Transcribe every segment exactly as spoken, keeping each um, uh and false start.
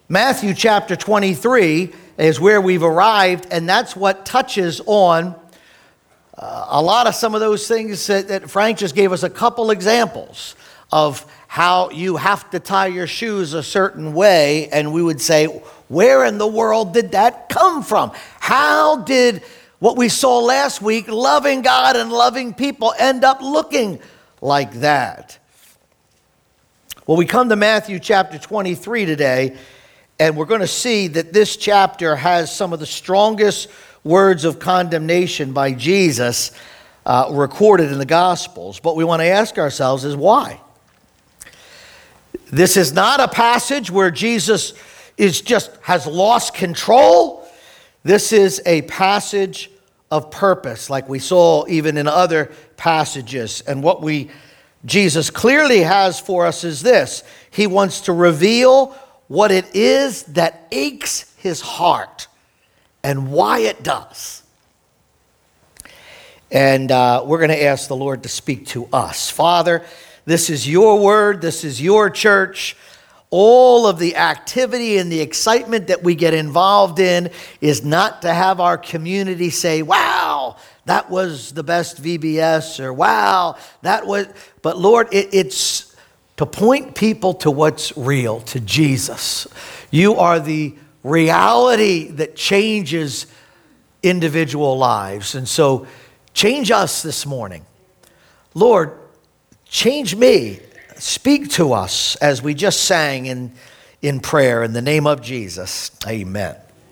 Matthew chapter twenty-three is where we've arrived, and that's what touches on uh, a lot of some of those things that, that Frank just gave us a couple examples of how you have to tie your shoes a certain way, and we would say, where in the world did that come from? How did what we saw last week, loving God and loving people, end up looking like that? Well, we come to Matthew chapter twenty-three today, and we're going to see that this chapter has some of the strongest words of condemnation by Jesus uh, recorded in the Gospels. But we want to ask ourselves is why? This is not a passage where Jesus is just has lost control. This is a passage of purpose, like we saw even in other passages. And what we Jesus clearly has for us is this. He wants to reveal what it is that aches his heart and why it does. And uh, we're going to ask the Lord to speak to us. Father, this is your word. This is your church. All of the activity and the excitement that we get involved in is not to have our community say, wow, that was the best V B S, or wow, that was, but Lord, it, it's to point people to what's real, to Jesus. You are the reality that changes individual lives. And so change us this morning. Lord, change me. Speak to us as we just sang in, in prayer in the name of Jesus. Amen.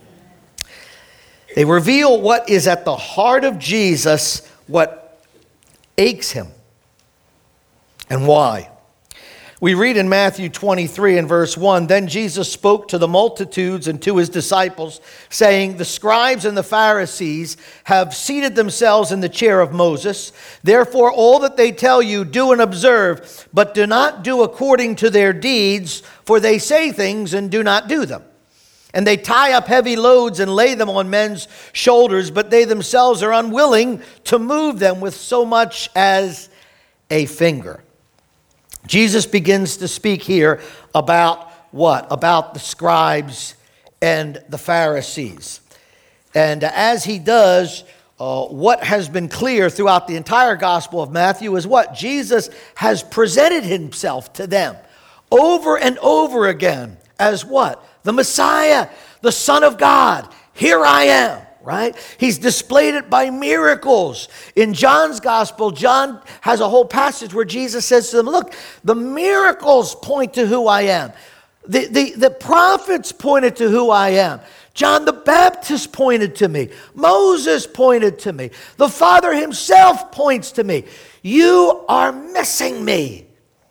They reveal what is at the heart of Jesus, what aches him, and why. We read in Matthew twenty-three and verse one, then Jesus spoke to the multitudes and to his disciples, saying, the scribes and the Pharisees have seated themselves in the chair of Moses. Therefore, all that they tell you, do and observe, but do not do according to their deeds, for they say things and do not do them. And they tie up heavy loads and lay them on men's shoulders, but they themselves are unwilling to move them with so much as a finger. Jesus begins to speak here about what? About the scribes and the Pharisees. And as he does, uh, what has been clear throughout the entire Gospel of Matthew is what? Jesus has presented himself to them over and over again as what? The Messiah, the Son of God. Here I am. Right? He's displayed it by miracles. In John's gospel, John has a whole passage where Jesus says to them, look, the miracles point to who I am. The, the, the prophets pointed to who I am. John the Baptist pointed to me. Moses pointed to me. The Father himself points to me. You are missing me.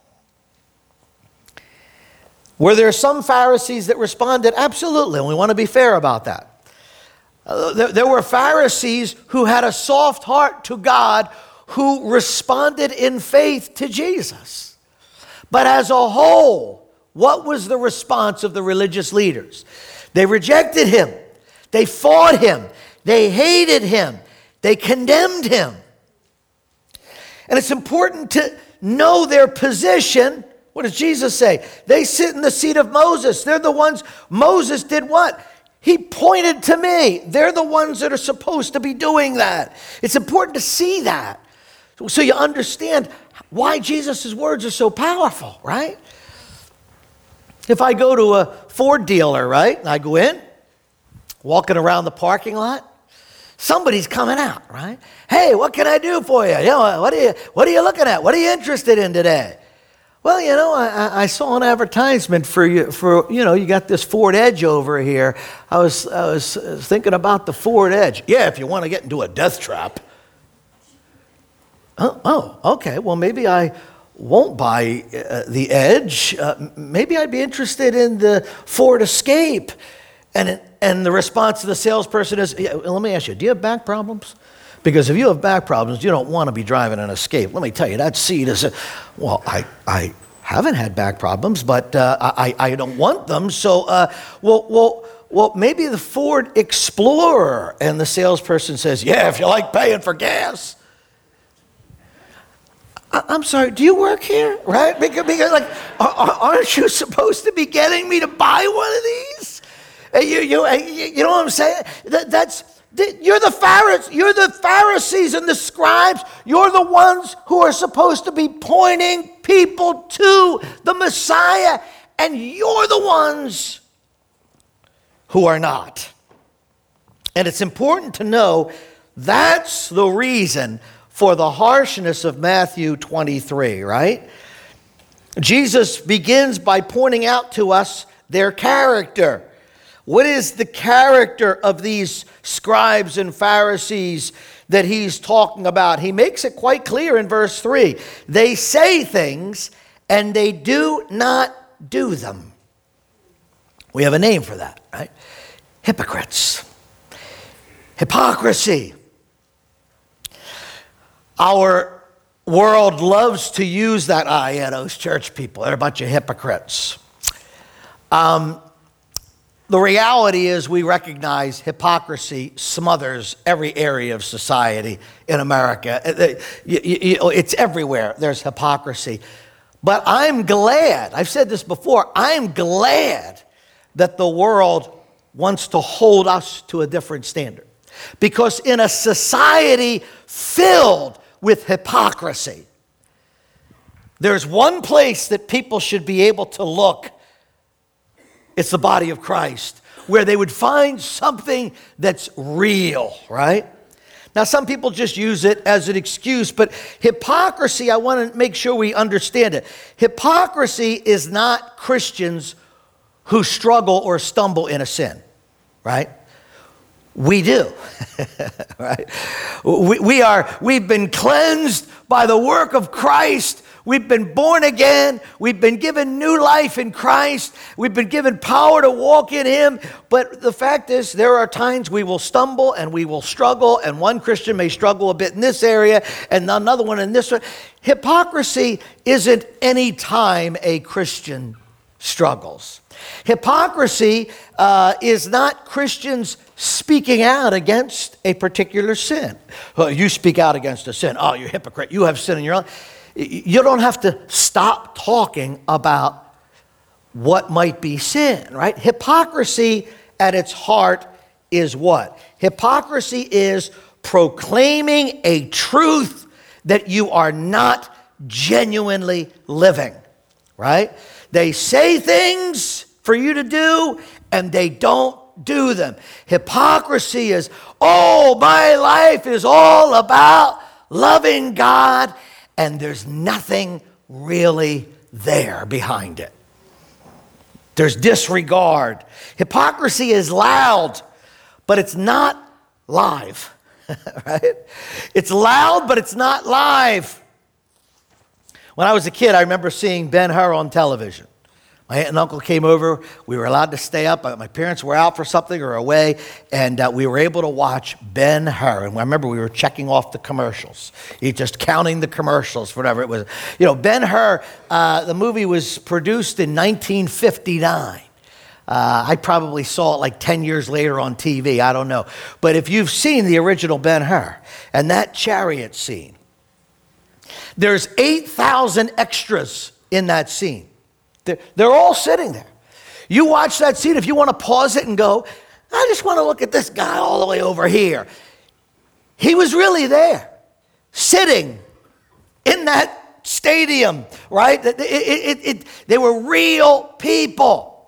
Were there some Pharisees that responded? Absolutely, and we want to be fair about that. Uh, there, there were Pharisees who had a soft heart to God, who responded in faith to Jesus. But as a whole, what was the response of the religious leaders? They rejected him. They fought him. They hated him. They condemned him. And it's important to know their position. What does Jesus say? They sit in the seat of Moses. They're the ones. Moses did what? He pointed to me. They're the ones that are supposed to be doing that. It's important to see that so you understand why Jesus' words are so powerful, right? If I go to a Ford dealer, right, and I go in, walking around the parking lot, somebody's coming out, right? Hey, what can I do for you? You know, what are you, what are you looking at? What are you interested in today? Well, you know, I, I saw an advertisement for you, for, you know, you got this Ford Edge over here. I was, I was thinking about the Ford Edge. Yeah, if you want to get into a death trap. Oh, oh okay. Well, maybe I won't buy uh, the Edge. Uh, maybe I'd be interested in the Ford Escape. And, and the response of the salesperson is, yeah, let me ask you, do you have back problems? Because if you have back problems, you don't want to be driving an Escape. Let me tell you, that seat is, a, well, I, I haven't had back problems, but uh, I, I don't want them. So, uh, well, well, well, maybe the Ford Explorer. And the salesperson says, yeah, if you like paying for gas. I, I'm sorry, do you work here? Right? Because, because like, aren't you supposed to be getting me to buy one of these? You, you, you know what I'm saying? That, that's you're the Pharisees. You're the Pharisees and the scribes. You're the ones who are supposed to be pointing people to the Messiah, and you're the ones who are not. And it's important to know that's the reason for the harshness of Matthew twenty-three, right? Jesus begins by pointing out to us their character. What is the character of these scribes and Pharisees that he's talking about? He makes it quite clear in verse three. They say things and they do not do them. We have a name for that, right? Hypocrites. Hypocrisy. Our world loves to use that, ah, yeah, those church people, they're a bunch of hypocrites. Um, the reality is we recognize hypocrisy smothers every area of society in America. It's everywhere. There's hypocrisy. But I'm glad, I've said this before, I'm glad that the world wants to hold us to a different standard. Because in a society filled with hypocrisy, there's one place that people should be able to look. It's the body of Christ, where they would find something that's real, right? Now, some people just use it as an excuse, but hypocrisy, I want to make sure we understand it. Hypocrisy is not Christians who struggle or stumble in a sin, right? We do, right? We, we are, we've been cleansed by the work of Christ. We've been born again. We've been given new life in Christ. We've been given power to walk in Him. But the fact is, there are times we will stumble and we will struggle, and one Christian may struggle a bit in this area and another one in this one. Hypocrisy isn't any time a Christian struggles. Hypocrisy uh, is not Christians speaking out against a particular sin. Well, you speak out against a sin. Oh, you're a hypocrite. You have sin in your life. You don't have to stop talking about what might be sin, right? Hypocrisy at its heart is what? Hypocrisy is proclaiming a truth that you are not genuinely living, right? They say things for you to do, and they don't do them. Hypocrisy is, oh, my life is all about loving God, and there's nothing really there behind it. There's disregard. Hypocrisy is loud, but it's not live, right? It's loud, but it's not live. When I was a kid, I remember seeing Ben-Hur on television. My aunt and uncle came over. We were allowed to stay up. My parents were out for something or away, and uh, we were able to watch Ben-Hur. And I remember we were checking off the commercials, just counting the commercials, whatever it was. You know, Ben-Hur, uh, the movie was produced in nineteen fifty-nine. Uh, I probably saw it like ten years later on T V. I don't know. But if you've seen the original Ben-Hur and that chariot scene, there's eight thousand extras in that scene. They're, they're all sitting there. You watch that scene, if you want to pause it and go, I just want to look at this guy all the way over here. He was really there, sitting in that stadium, right? It, it, it, it, they were real people.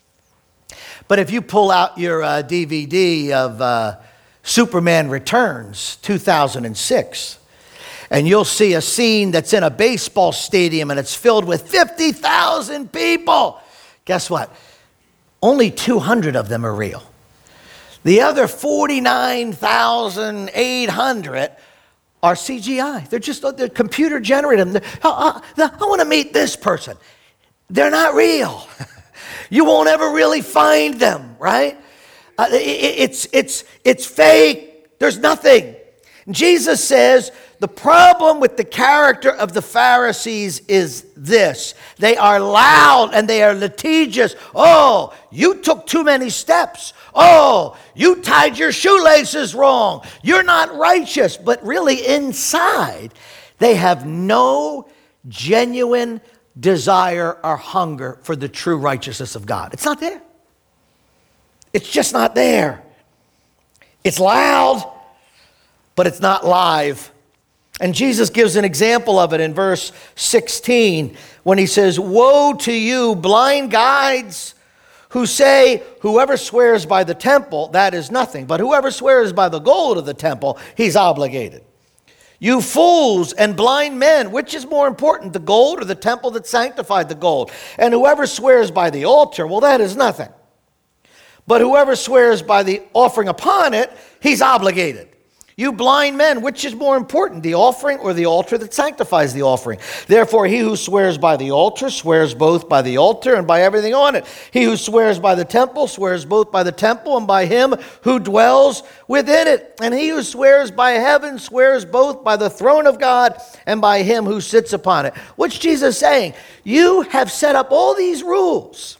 But if you pull out your uh, D V D of uh, Superman Returns, two thousand six, and you'll see a scene that's in a baseball stadium and it's filled with fifty thousand people. Guess what? Only two hundred of them are real. The other forty-nine thousand eight hundred are C G I. They're just they're computer generated. I, I, I want to meet this person. They're not real. You won't ever really find them, right? Uh, it, it's, it's, it's fake. There's nothing. Jesus says, the problem with the character of the Pharisees is this. They are loud and they are litigious. Oh, you took too many steps. Oh, you tied your shoelaces wrong. You're not righteous. But really inside, they have no genuine desire or hunger for the true righteousness of God. It's not there. It's just not there. It's loud, but it's not live. And Jesus gives an example of it in verse sixteen when he says, "Woe to you, blind guides, who say, whoever swears by the temple, that is nothing. But whoever swears by the gold of the temple, he's obligated. You fools and blind men, which is more important, the gold or the temple that sanctified the gold? And whoever swears by the altar, well, that is nothing. But whoever swears by the offering upon it, he's obligated. You blind men, which is more important, the offering or the altar that sanctifies the offering? Therefore, he who swears by the altar swears both by the altar and by everything on it. He who swears by the temple swears both by the temple and by him who dwells within it. And he who swears by heaven swears both by the throne of God and by him who sits upon it." What's Jesus saying? You have set up all these rules.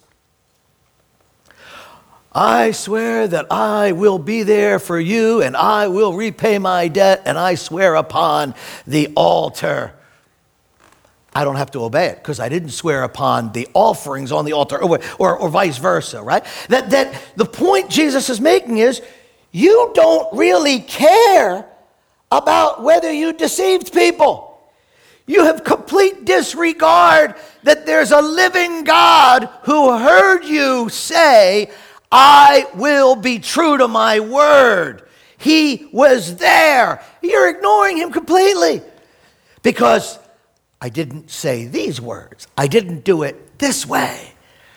I swear that I will be there for you and I will repay my debt, and I swear upon the altar. I don't have to obey it because I didn't swear upon the offerings on the altar, or, or, or vice versa, right? That, that the point Jesus is making is you don't really care about whether you deceived people. You have complete disregard that there's a living God who heard you say, I will be true to my word. He was there. You're ignoring him completely because I didn't say these words. I didn't do it this way.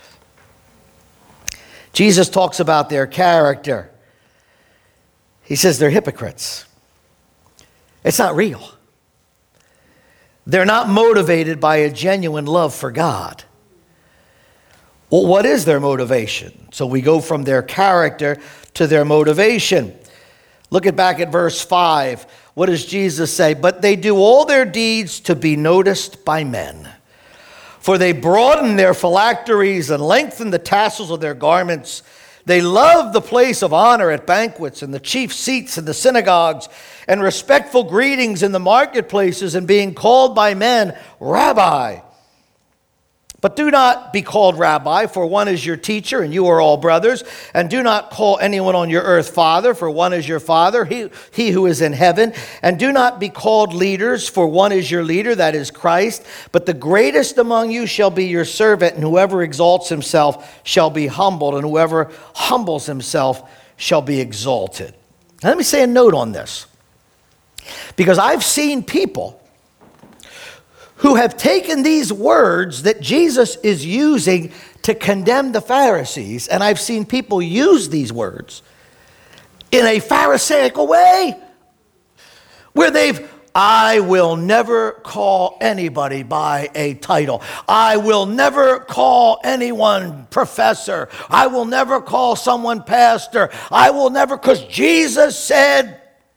Jesus talks about their character. He says they're hypocrites. It's not real. They're not motivated by a genuine love for God. Well, what is their motivation? So we go from their character to their motivation. Look at back at verse five. What does Jesus say? But they do all their deeds to be noticed by men. For they broaden their phylacteries and lengthen the tassels of their garments. They love the place of honor at banquets and the chief seats in the synagogues and respectful greetings in the marketplaces and being called by men, Rabbi. But do not be called Rabbi, for one is your teacher, and you are all brothers. And do not call anyone on your earth Father, for one is your Father, he, he who is in heaven. And do not be called leaders, for one is your leader, that is Christ. But the greatest among you shall be your servant, and whoever exalts himself shall be humbled, and whoever humbles himself shall be exalted. Now, let me say a note on this, because I've seen people who have taken these words that Jesus is using to condemn the Pharisees, and I've seen people use these words in a Pharisaical way, where they've, I will never call anybody by a title. I will never call anyone professor. I will never call someone pastor. I will never, because Jesus said.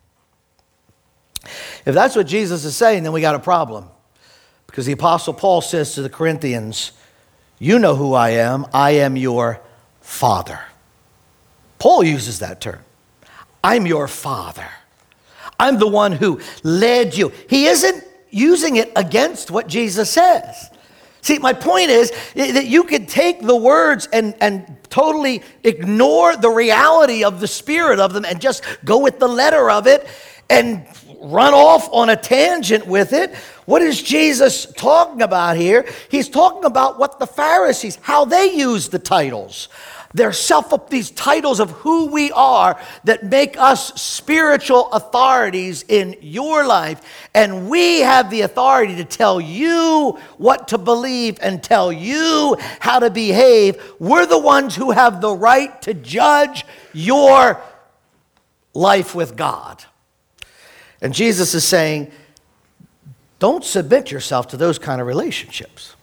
If that's what Jesus is saying, then we got a problem. Because the Apostle Paul says to the Corinthians, you know who I am. I am your Father. Paul uses that term. I'm your Father. I'm the one who led you. He isn't using it against what Jesus says. See, my point is that you could take the words and, and totally ignore the reality of the spirit of them and just go with the letter of it and run off on a tangent with it. What is Jesus talking about here? He's talking about what the Pharisees, how they use the titles. They're self, these titles of who we are that make us spiritual authorities in your life. And we have the authority to tell you what to believe and tell you how to behave. We're the ones who have the right to judge your life with God. And Jesus is saying, don't submit yourself to those kind of relationships.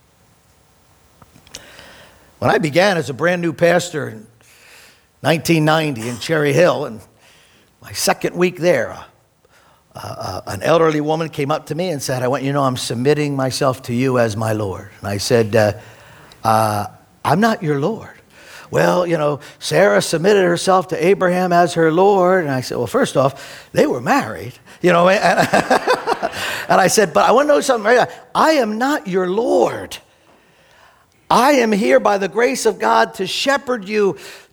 When I began as a brand new pastor in nineteen ninety in Cherry Hill, and my second week there, uh, uh, an elderly woman came up to me and said, I want you to know I'm submitting myself to you as my Lord. And I said, uh, uh, I'm not your Lord. Well, you know, Sarah submitted herself to Abraham as her Lord. And I said, well, first off, they were married. You know, and, and I said, but I want to know something. Right? I am not your Lord. I am here by the grace of God to shepherd you,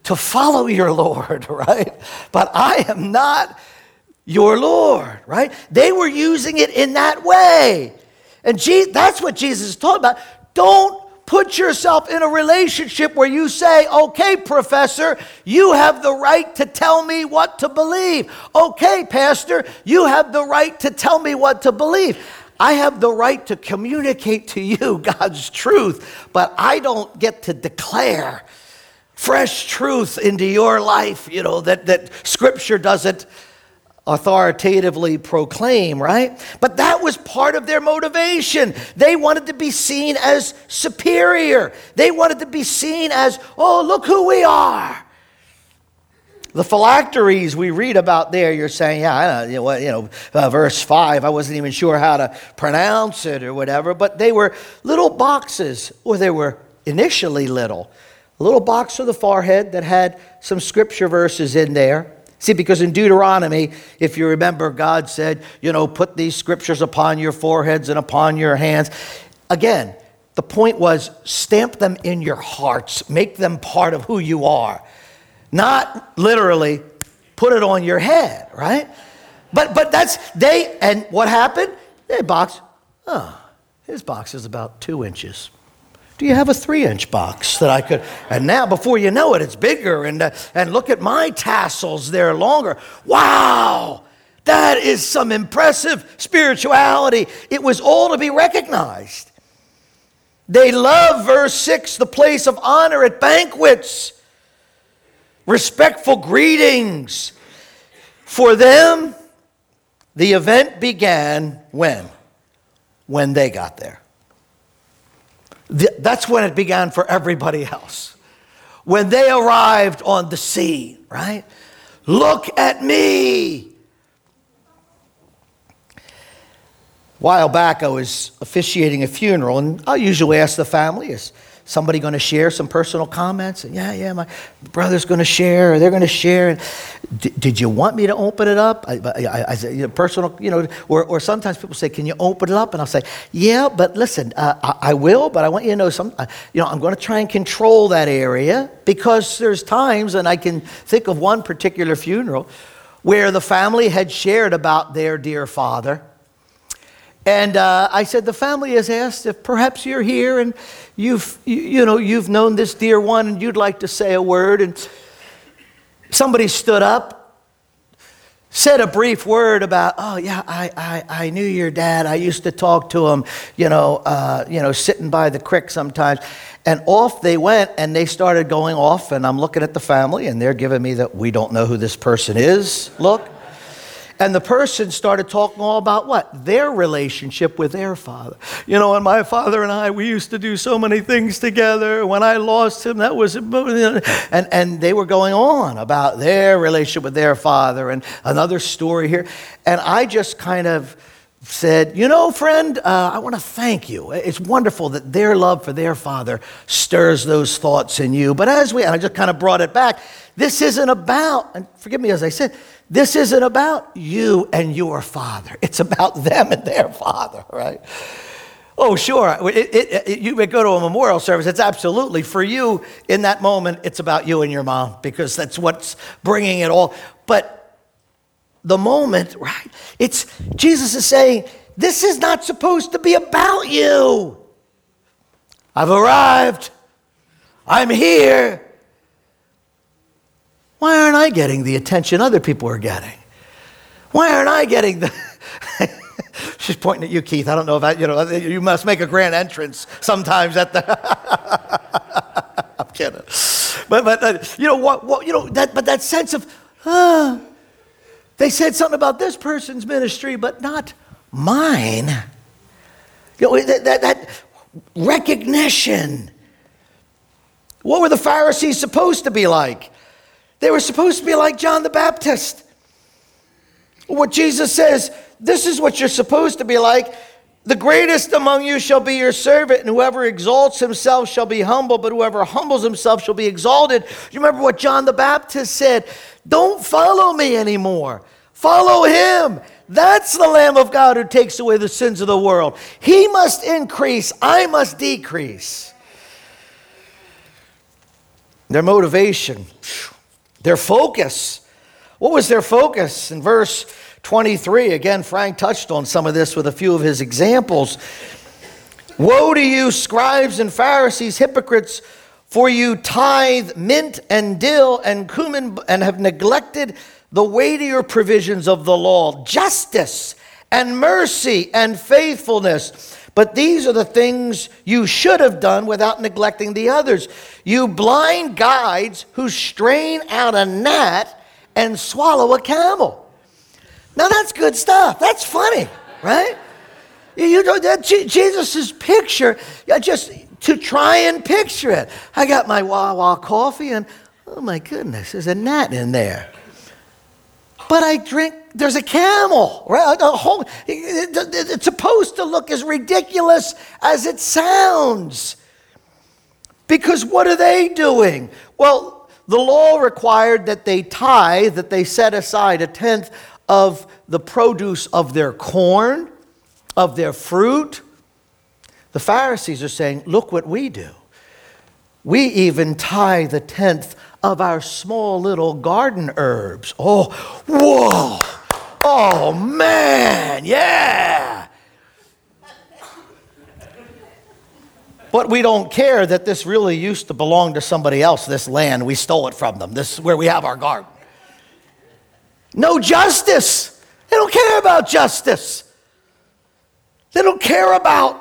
to follow your Lord, right? But I am not your Lord, right? They were using it in that way. And Je- that's what Jesus is talking about. Don't put yourself in a relationship where you say, okay, professor, you have the right to tell me what to believe. Okay, pastor, you have the right to tell me what to believe. I have the right to communicate to you God's truth, but I don't get to declare fresh truth into your life, you know, that, that Scripture doesn't authoritatively proclaim, right? But that was part of their motivation. They wanted to be seen as superior. They wanted to be seen as, oh, look who we are. The phylacteries we read about there, you're saying, yeah, I know, you know, what, you know uh, verse five, I wasn't even sure how to pronounce it or whatever, but they were little boxes, or they were initially little. A little box on the forehead that had some scripture verses in there. See, because in Deuteronomy, if you remember, God said, you know, put these scriptures upon your foreheads and upon your hands. Again, the point was stamp them in your hearts. Make them part of who you are. Not literally put it on your head, right? But but that's, they, and what happened? Their box, oh, his box is about two inches. Do you have a three-inch box that I could? And now, before you know it, it's bigger. And uh, and look at my tassels; they're longer. Wow, that is some impressive spirituality. It was all to be recognized. They love, verse six, the place of honor at banquets, respectful greetings. For them, the event began when? When they got there. That's when it began for everybody else. When they arrived on the scene, right? Look at me. A while back, I was officiating a funeral, and I usually ask the family, is somebody going to share some personal comments? And yeah, yeah, my brother's going to share, or they're going to share. And did you want me to open it up? I, I, I say, you know, personal, you know, or, or sometimes people say, can you open it up? And I'll say, yeah, but listen, uh, I, I will, but I want you to know some, uh, you know, I'm going to try and control that area, because there's times, and I can think of one particular funeral where the family had shared about their dear father. And uh, I said, the family has asked if perhaps you're here and you've, you, you know, you've known this dear one and you'd like to say a word. And somebody stood up, said a brief word about, oh yeah, I, I, I knew your dad. I used to talk to him, you know, uh, you know, sitting by the creek sometimes. And off they went, and they started going off, and I'm looking at the family, and they're giving me that we don't know who this person is look. And the person started talking all about what? Their relationship with their father. You know, and my father and I, we used to do so many things together. When I lost him, that was... And, and they were going on about their relationship with their father, and another story here. And I just kind of said, you know, friend, uh, I want to thank you. It's wonderful that their love for their father stirs those thoughts in you. But as we... And I just kind of brought it back. This isn't about... And forgive me as I said... This isn't about you and your father. It's about them and their father, right? Oh, sure. It, it, it, you may go to a memorial service. It's absolutely, for you, in that moment, it's about you and your mom, because that's what's bringing it all. But the moment, right? It's, Jesus is saying, this is not supposed to be about you. I've arrived. I'm here. Why aren't I getting the attention other people are getting? Why aren't I getting the... She's pointing at you, Keith. I don't know if I, you know, you must make a grand entrance sometimes at the... I'm kidding. But, but uh, you know, what, what, you know, that, but that sense of, uh, they said something about this person's ministry, but not mine. You know, that, that, that recognition. What were the Pharisees supposed to be like? They were supposed to be like John the Baptist. What Jesus says, this is what you're supposed to be like. The greatest among you shall be your servant, and whoever exalts himself shall be humble, but whoever humbles himself shall be exalted. You remember what John the Baptist said? Don't follow me anymore. Follow him. That's the Lamb of God who takes away the sins of the world. He must increase. I must decrease. their motivation, their focus. What was their focus? In verse twenty-three, again, Frank touched on some of this with a few of his examples. Woe to you, scribes and Pharisees, hypocrites, for you tithe mint and dill and cumin and have neglected the weightier provisions of the law, justice and mercy and faithfulness. But these are the things you should have done without neglecting the others. You blind guides who strain out a gnat and swallow a camel. Now that's good stuff. That's funny, right? You know, that Jesus' picture, just to try and picture it. I got my Wawa coffee and, oh my goodness, there's a gnat in there. But I drink, there's a camel, right? A whole, it's supposed to look as ridiculous as it sounds. Because what are they doing? Well, the law required that they tithe, that they set aside a tenth of the produce of their corn, of their fruit. The Pharisees are saying, look what we do. We even tithe a tenth of our small little garden herbs. Oh, whoa. Oh, man. Yeah. But we don't care that this really used to belong to somebody else, this land. We stole it from them. This is where we have our garden. No justice. They don't care about justice. They don't care about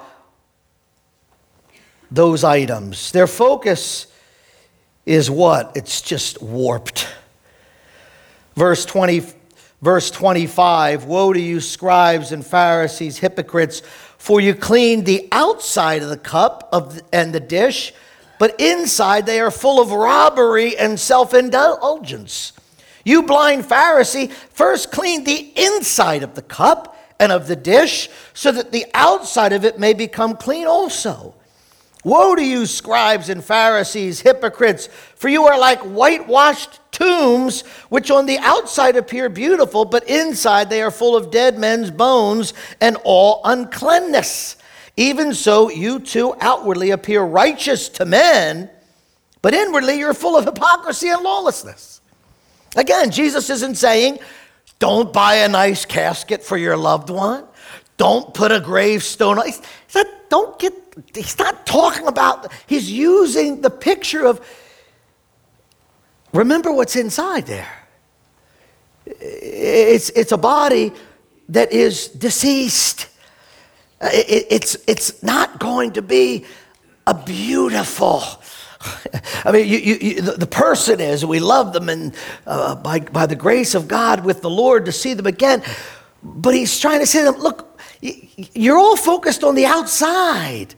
those items. Their focus is what? It's just warped. Verse twenty, verse twenty-five, woe to you, scribes and Pharisees, hypocrites, for you clean the outside of the cup of the, and the dish, but inside they are full of robbery and self-indulgence. You blind Pharisee, first clean the inside of the cup and of the dish, so that the outside of it may become clean also. Woe to you, scribes and Pharisees, hypocrites, for you are like whitewashed tombs, which on the outside appear beautiful, but inside they are full of dead men's bones and all uncleanness. Even so, you too outwardly appear righteous to men, but inwardly you're full of hypocrisy and lawlessness. Again, Jesus isn't saying, don't buy a nice casket for your loved one. Don't put a gravestone. He's not, don't get, he's not talking about, he's using the picture of, remember what's inside there. It's, it's a body that is deceased. It, it's, it's not going to be a beautiful, I mean, you, you, you, the, the person is, we love them, and uh, by, by the grace of God with the Lord to see them again. But he's trying to say to them, look, you're all focused on the outside.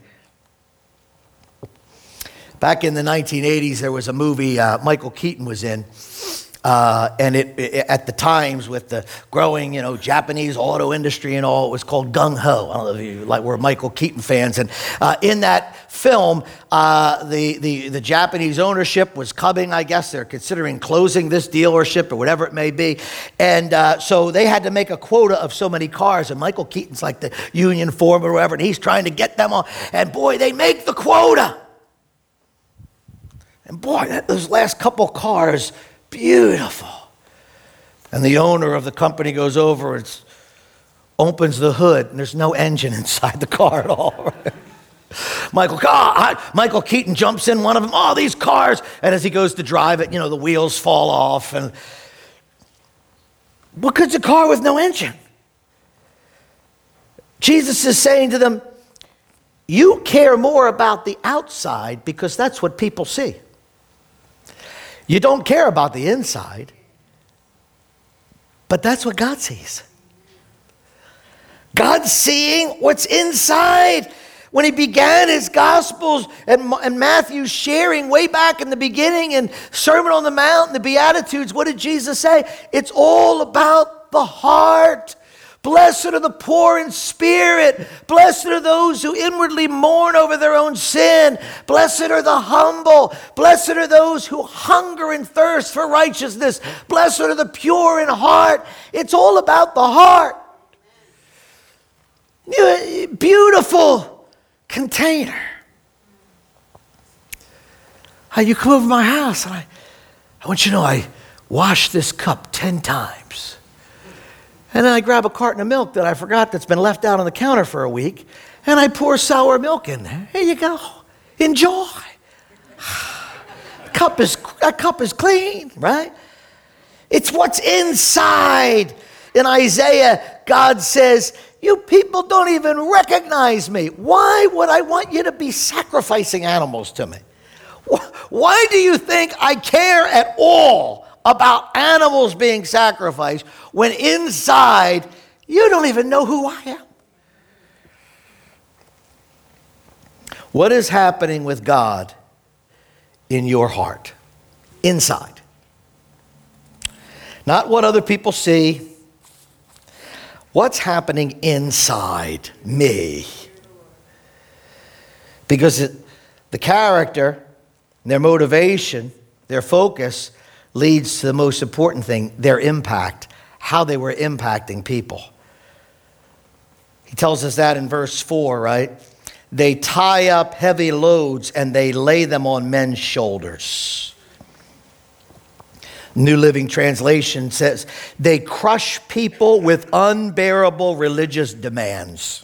Back in the nineteen eighties, there was a movie uh, Michael Keaton was in. Uh, and it, it at the times with the growing, you know, Japanese auto industry and all, it was called Gung Ho. I don't know if you like, we're Michael Keaton fans. And uh, in that film, uh, the, the, the Japanese ownership was coming, I guess. They're considering closing this dealership or whatever it may be. And uh, so they had to make a quota of so many cars. And Michael Keaton's like the union foreman or whatever, and he's trying to get them on. And boy, they make the quota. And boy, that, those last couple cars, beautiful. And the owner of the company goes over and opens the hood, and there's no engine inside the car at all. Michael, oh, Michael Keaton jumps in one of them. Oh, these cars. And as he goes to drive it, you know, the wheels fall off. And what good's a car with no engine? Jesus is saying to them, you care more about the outside because that's what people see. You don't care about the inside, but that's what God sees. God's seeing what's inside. When he began his Gospels and, and Matthew sharing way back in the beginning and Sermon on the Mount and the Beatitudes, what did Jesus say? It's all about the heart. Blessed are the poor in spirit. Blessed are those who inwardly mourn over their own sin. Blessed are the humble. Blessed are those who hunger and thirst for righteousness. Blessed are the pure in heart. It's all about the heart. Beautiful container. Hey, you come over to my house, and I, I want you to know I washed this cup ten times. And then I grab a carton of milk that I forgot that's been left out on the counter for a week, and I pour sour milk in there. Here you go. Enjoy. The cup is, that cup is clean, right? It's what's inside. In Isaiah, God says, you people don't even recognize me. Why would I want you to be sacrificing animals to me? Why do you think I care at all about animals being sacrificed when inside you don't even know who I am? What is happening with God in your heart? Inside. Not what other people see. What's happening inside me? Because it, the character, their motivation, their focus leads to the most important thing, their impact, how they were impacting people. He tells us that in verse four, right? They tie up heavy loads and they lay them on men's shoulders. New Living Translation says, they crush people with unbearable religious demands.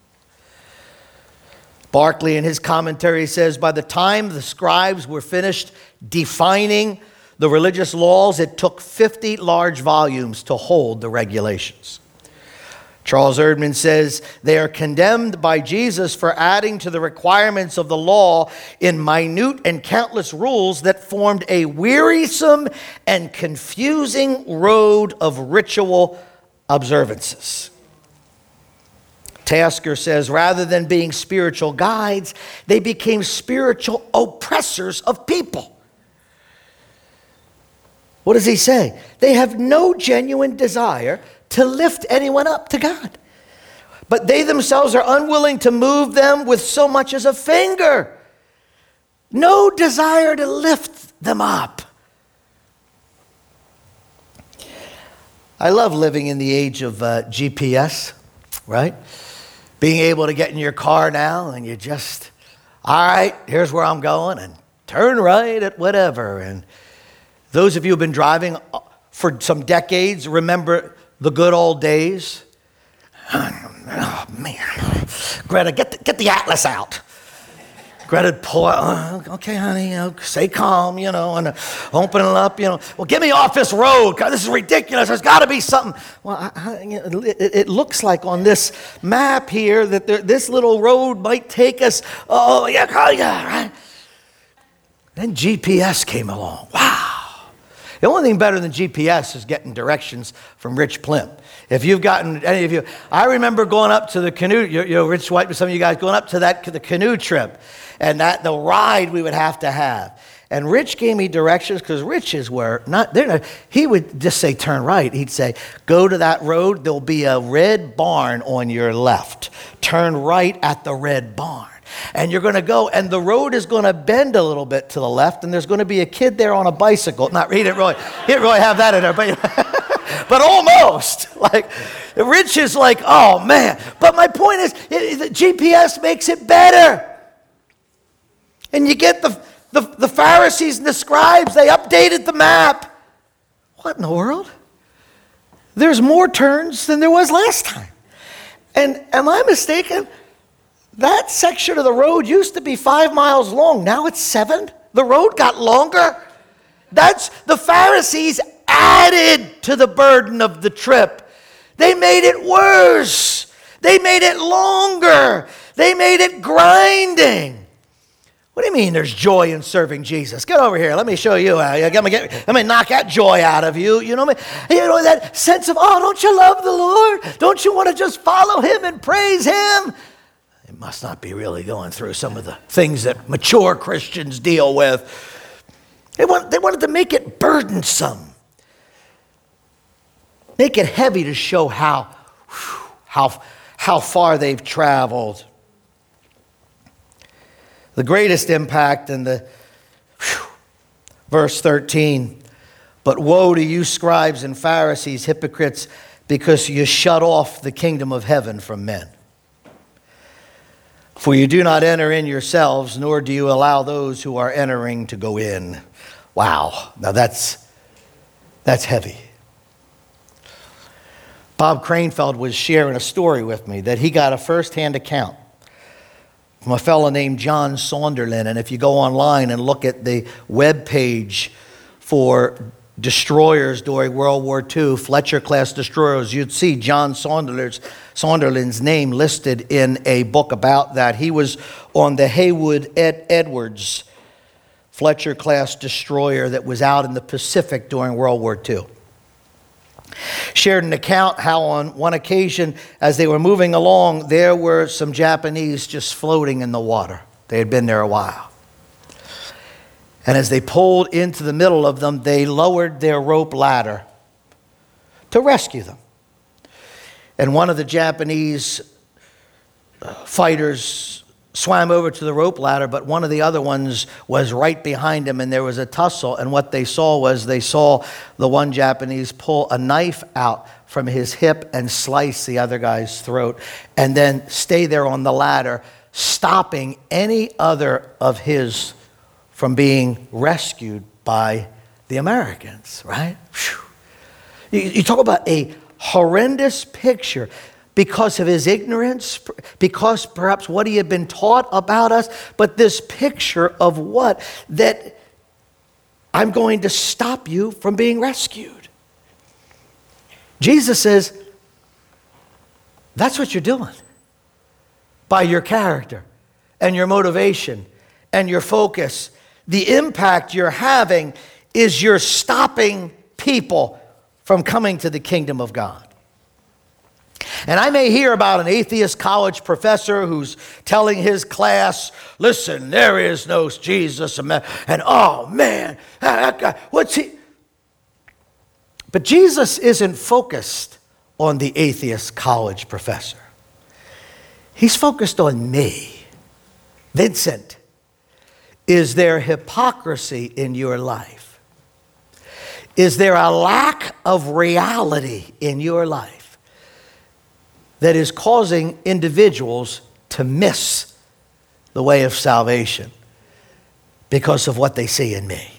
Barclay in his commentary says, by the time the scribes were finished defining the religious laws, it took fifty large volumes to hold the regulations. Charles Erdman says, they are condemned by Jesus for adding to the requirements of the law in minute and countless rules that formed a wearisome and confusing road of ritual observances. Tasker says, rather than being spiritual guides, they became spiritual oppressors of people. What does he say? They have no genuine desire to lift anyone up to God. But they themselves are unwilling to move them with so much as a finger. No desire to lift them up. I love living in the age of uh, G P S, right? Being able to get in your car now and you just, all right, here's where I'm going, and turn right at whatever. And those of you who have been driving for some decades remember the good old days. Oh, man. Greta, get the, get the atlas out. Greta, pull out. Oh, okay, honey, you know, stay calm, you know, and uh, open it up, you know. Well, get me off this road. God, this is ridiculous. There's got to be something. Well, I, I, you know, it, it looks like on this map here that there, this little road might take us. Oh, yeah, yeah, right. Then G P S came along. Wow. The only thing better than G P S is getting directions from Rich Plimp. If you've gotten, any of you, I remember going up to the canoe, you know, Rich White with some of you guys going up to that, the canoe trip, and that the ride we would have to have. And Rich gave me directions because Rich's were not, they're not, he would just say, turn right. He'd say, go to that road, there'll be a red barn on your left. Turn right at the red barn. And you're going to go, and the road is going to bend a little bit to the left, and there's going to be a kid there on a bicycle. Not, he didn't really, he didn't really have that in there, but, but almost. Like, Rich is like, oh, man. But my point is, it, the G P S makes it better. And you get the, the, the Pharisees and the scribes, they updated the map. What in the world? There's more turns than there was last time. And am I mistaken? That section of the road used to be five miles long. Now it's seven. The road got longer. That's the Pharisees added to the burden of the trip. They made it worse. They made it longer. They made it grinding. What do you mean there's joy in serving Jesus? Get over here. Let me show you. How. Let me, get, let me knock that joy out of you. You know what I mean? You know, that sense of, oh, don't you love the Lord? Don't you want to just follow him and praise him? It must not be really going through some of the things that mature Christians deal with. They, want, they wanted to make it burdensome. Make it heavy to show how, how, how far they've traveled. The greatest impact in the whew, verse thirteen. But woe to you, scribes and Pharisees, hypocrites, because you shut off the kingdom of heaven from men. For you do not enter in yourselves, nor do you allow those who are entering to go in. Wow. Now that's, that's heavy. Bob Cranefeld was sharing a story with me that he got a first-hand account from a fellow named John Sonderland. And if you go online and look at the web page for destroyers during World War Two, Fletcher-class destroyers, you'd see John Sonderland's, Sonderland's name listed in a book about that. He was on the Haywood Ed Edwards Fletcher-class destroyer that was out in the Pacific during World War Two. Shared an account how on one occasion, as they were moving along, there were some Japanese just floating in the water. They had been there a while. And as they pulled into the middle of them, they lowered their rope ladder to rescue them. And one of the Japanese fighters swam over to the rope ladder, but one of the other ones was right behind him, and there was a tussle. And what they saw was they saw the one Japanese pull a knife out from his hip and slice the other guy's throat, and then stay there on the ladder, stopping any other of his from being rescued by the Americans, right? You, you talk about a horrendous picture because of his ignorance, because perhaps what he had been taught about us, but this picture of what? That I'm going to stop you from being rescued. Jesus says, that's what you're doing by your character and your motivation and your focus. The impact you're having is you're stopping people from coming to the kingdom of God. And I may hear about an atheist college professor who's telling his class, listen, there is no Jesus. And oh man, that guy, what's he? But Jesus isn't focused on the atheist college professor. He's focused on me. Vincent, is there hypocrisy in your life? Is there a lack of reality in your life that is causing individuals to miss the way of salvation because of what they see in me?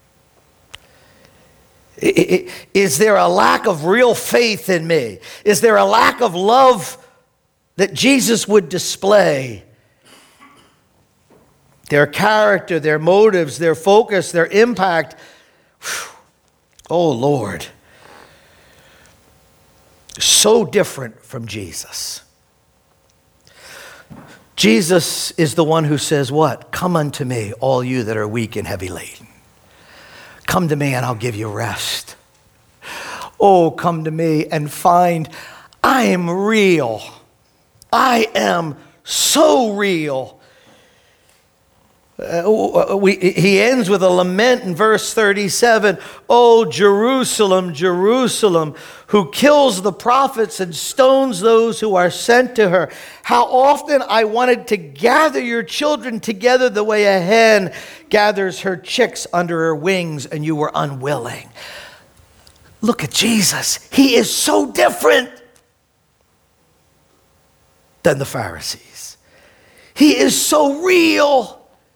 Is there a lack of real faith in me? Is there a lack of love that Jesus would display? Their character, their motives, their focus, their impact. Whew. Oh, Lord. So different from Jesus. Jesus is the one who says what? Come unto me, all you that are weak and heavy laden. Come to me and I'll give you rest. Oh, come to me and find I am real. I am so real. Uh, we, he ends with a lament in verse thirty-seven. Oh, Jerusalem, Jerusalem, who kills the prophets and stones those who are sent to her. How often I wanted to gather your children together the way a hen gathers her chicks under her wings, and you were unwilling. Look at Jesus. He is so different than the Pharisees. He is so real.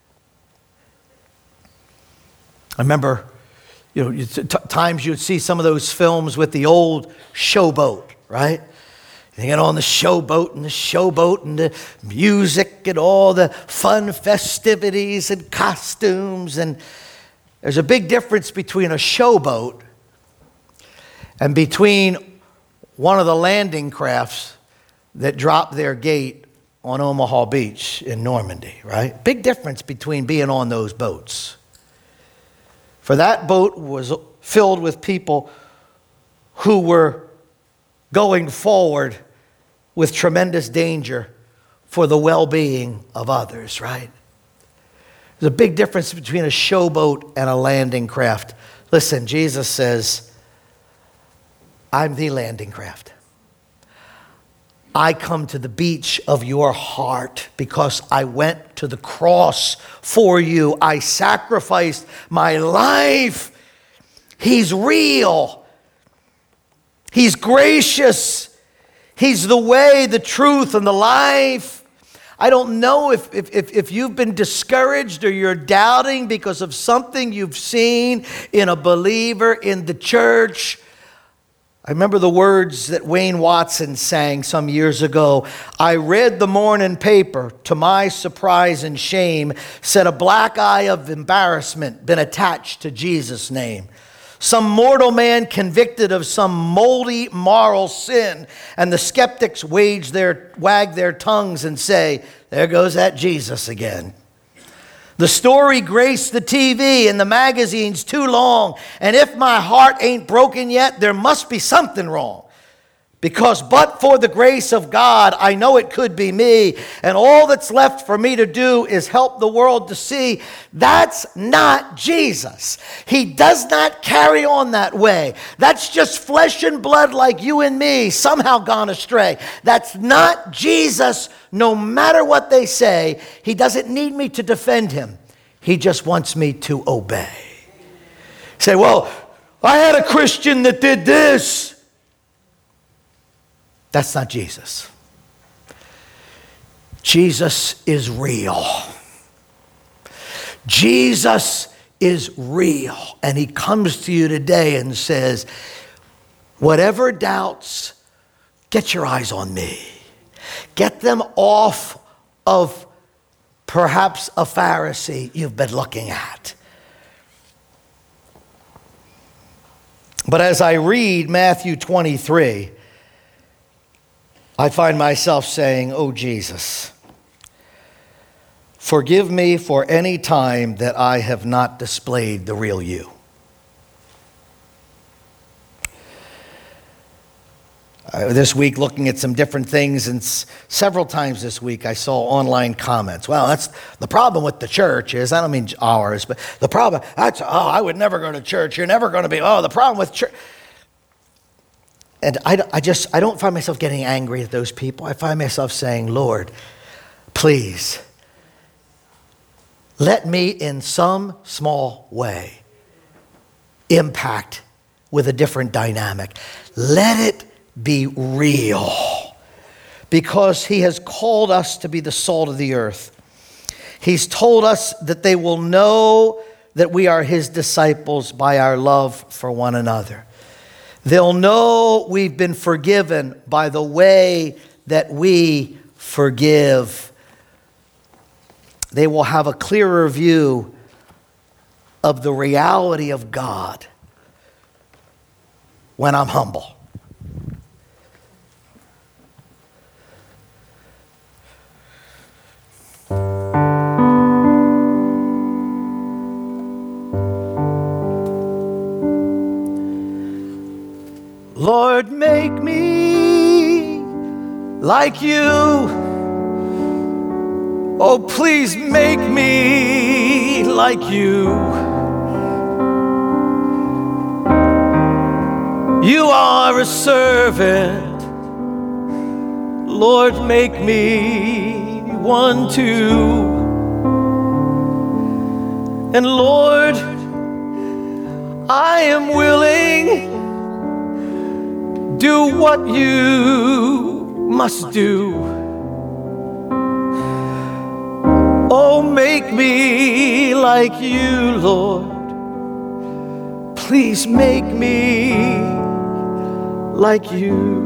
I remember, you know, you t- times you'd see some of those films with the old showboat, right? You get on the showboat and the showboat and the music and all the fun festivities and costumes. And there's a big difference between a showboat and between one of the landing crafts that dropped their gate on Omaha Beach in Normandy, right? Big difference between being on those boats. For that boat was filled with people who were going forward with tremendous danger for the well-being of others, right? There's a big difference between a showboat and a landing craft. Listen, Jesus says, I'm the landing craft. I come to the beach of your heart because I went to the cross for you. I sacrificed my life. He's real. He's gracious. He's the way, the truth, and the life. I don't know if, if, if, if you've been discouraged or you're doubting because of something you've seen in a believer in the church. I remember the words that Wayne Watson sang some years ago. I read the morning paper. To my surprise and shame, said a black eye of embarrassment been attached to Jesus' name. Some mortal man convicted of some moldy moral sin, and the skeptics wage their, wag their tongues and say, there goes that Jesus again. The story graced the T V and the magazines too long, and if my heart ain't broken yet, there must be something wrong. Because but for the grace of God, I know it could be me, and all that's left for me to do is help the world to see that's not Jesus. He does not carry on that way. That's just flesh and blood like you and me, somehow gone astray. That's not Jesus, no matter what they say. He doesn't need me to defend him. He just wants me to obey. Say, well, I had a Christian that did this. That's not Jesus. Jesus is real. Jesus is real. And he comes to you today and says, whatever doubts, get your eyes on me. Get them off of perhaps a Pharisee you've been looking at. But as I read Matthew twenty-three, I find myself saying, oh, Jesus, forgive me for any time that I have not displayed the real you. Uh, this week, looking at some different things, and s- several times this week, I saw online comments. Well, that's the problem with the church is, I don't mean ours, but the problem, that's, oh, I would never go to church. You're never going to be, oh, the problem with church. And I, I just, I don't find myself getting angry at those people. I find myself saying, Lord, please, let me in some small way impact with a different dynamic. Let it be real, because he has called us to be the salt of the earth. He's told us that they will know that we are his disciples by our love for one another. They'll know we've been forgiven by the way that we forgive. They will have a clearer view of the reality of God when I'm humble. Lord, make me like you. Oh, please make me like you. You are a servant. Lord, make me one too. And Lord, I am willing. Do what you must do. Oh, make me like you, Lord. Please make me like you.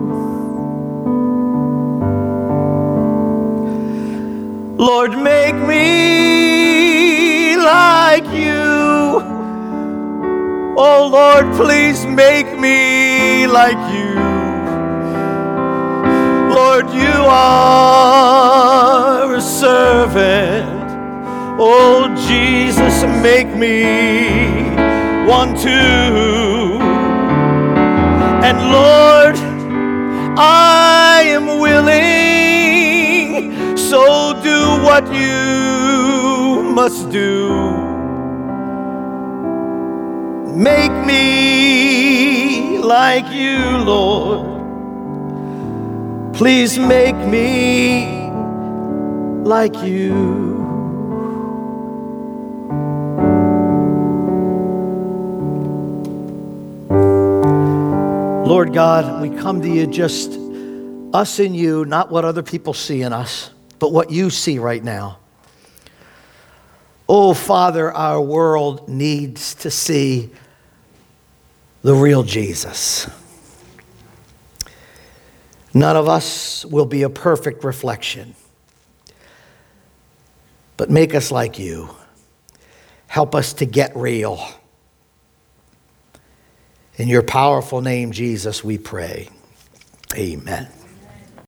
Lord, make me like you. Oh, Lord, please make me like you. Lord, you are a servant. Oh, Jesus, make me one too. And Lord, I am willing, so do what you must do. Make me like you, Lord. Please make me like you. Lord God, we come to you just us and you, not what other people see in us. but what you see right now. Oh, Father, our world needs to see the real Jesus. None of us will be a perfect reflection, but make us like you. Help us to get real. In your powerful name, Jesus, we pray. Amen.